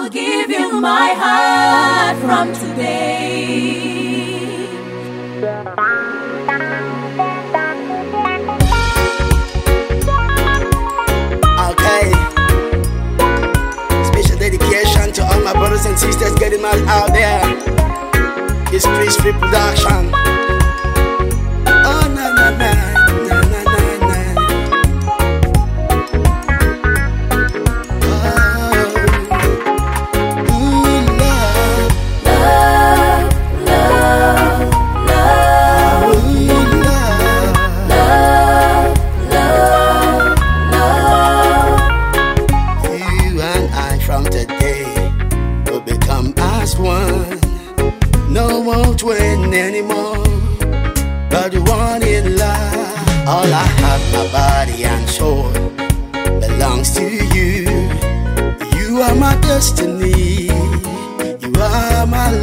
will give you my heart from today. Okay. Special dedication to all my brothers and sisters getting married out there. It's Chris Free Production. Oh, na na na, na na na na. Oh, ooh, love, Love, love, love, ooh, love. love, love, love. You and I from today will become as one. No more twin anymore, but one in love. All I have, my body and soul, belongs to you. You are my destiny. You are my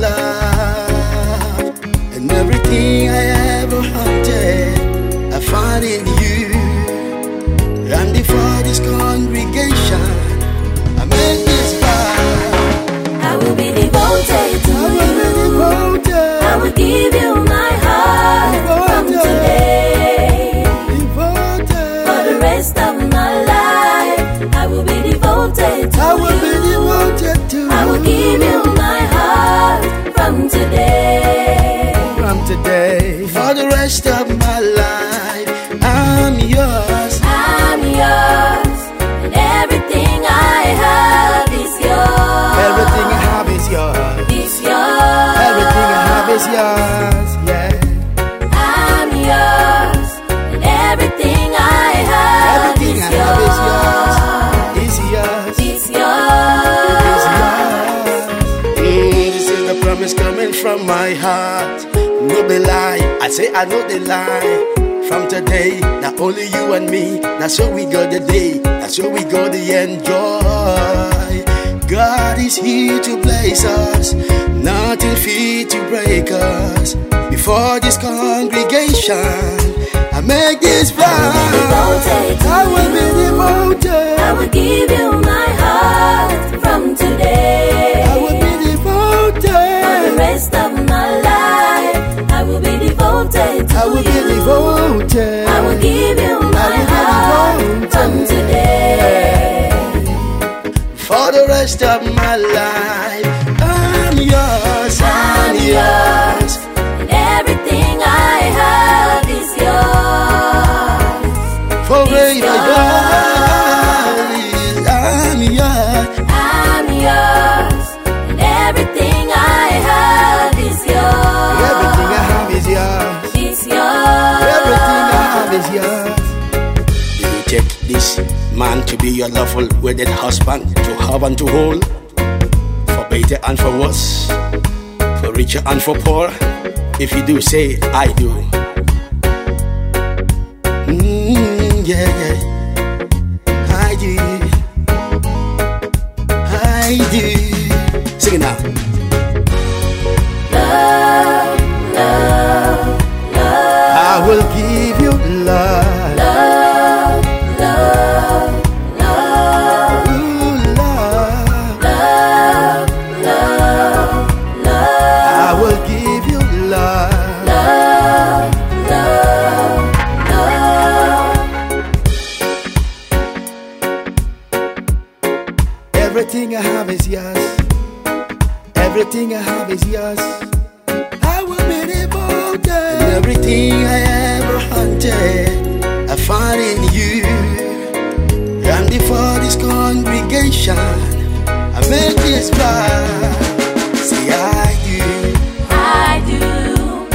love. And everything I ever wanted, I find in you. And before this congregation, I make this vow. I will be devoted to I will be you. devoted. I will give you my heart from today. Devoted. For the rest of my life, I will be devoted to I will be you. devoted to I will give you my heart from today. from today. For the rest of my life, I'm yours. I'm yours, and everything I have is yours. Everything I have is yours. Is yours. Everything I have is yours. Yeah. I'm yours, and everything I have Everything I have is yours. Is yours. Is yours. Is yours. This is the promise coming from my heart. No be lie. I say I know the lie. From today, not only you and me. That's how we go the day. That's how we go the enjoy. God is here to bless us. Nothing fit to break us. Before this congregation, I make this vow. I will be devoted. I will give you my heart from today. I will be devoted. For the rest of my life, I will be devoted to I will be you. devoted. I will give you my heart from today. For the rest of my life, I'm yours. I'm yours, and everything I have is yours. Forever yours. I'm yours. I'm yours, and everything I have is yours. Everything I have is yours. Is yours. Everything I have is yours. You take this man to be your lawful wedded husband, to have and to hold, for better and for worse, for richer and for poor. If you do, say it, I do. Yeah, yeah. I do. I do. Sing it now. Love, love, love, I will give you love. love, love, love, Ooh, love. love, love, love. I will give you love. Love, love, love. Everything I have is yours. Everything I have is yours. I will be devoted. And everything I ever wanted, I find in you. And before this congregation, I make this vow. Say I do. I do,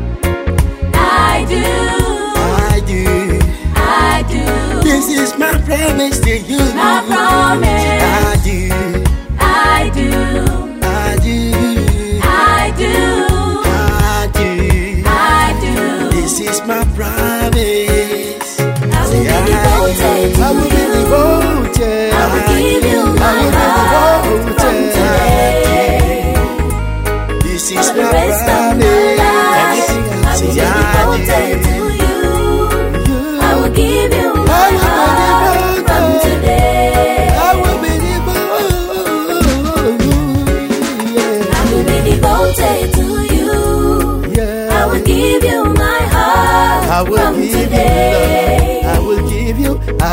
I do, I do. I do. This is my promise to you. My promise. I do. I do, I do. I do, I do. I do. This is my promise. I will be devoted I will to be you. devoted. I will give you my heart from today. This is For the my rest of my promise. life, Everything I will be I devoted do. to you. You. I will give you my I will be heart from devoted. today. I will be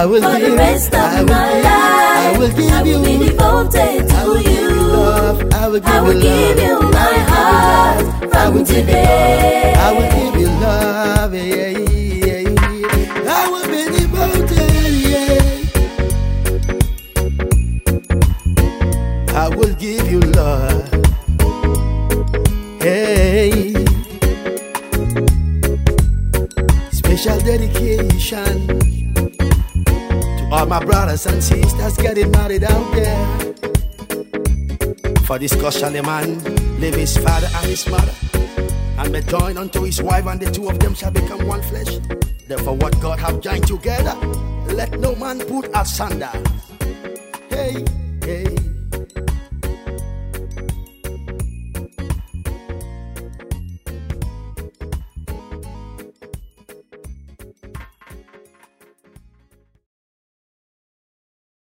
will for give, the rest of my life. I will give you, be devoted to you. Love. I will give you my heart from today. I will give you love. Yeah, yeah, yeah. I will be devoted. Yeah. I will give you love. Hey. Special dedication to all my brothers and sisters getting married out there. For this costly man leave his father and his mother, and be joined unto his wife, and the two of them shall become one flesh. Therefore what God have joined together, let no man put asunder. Hey, hey.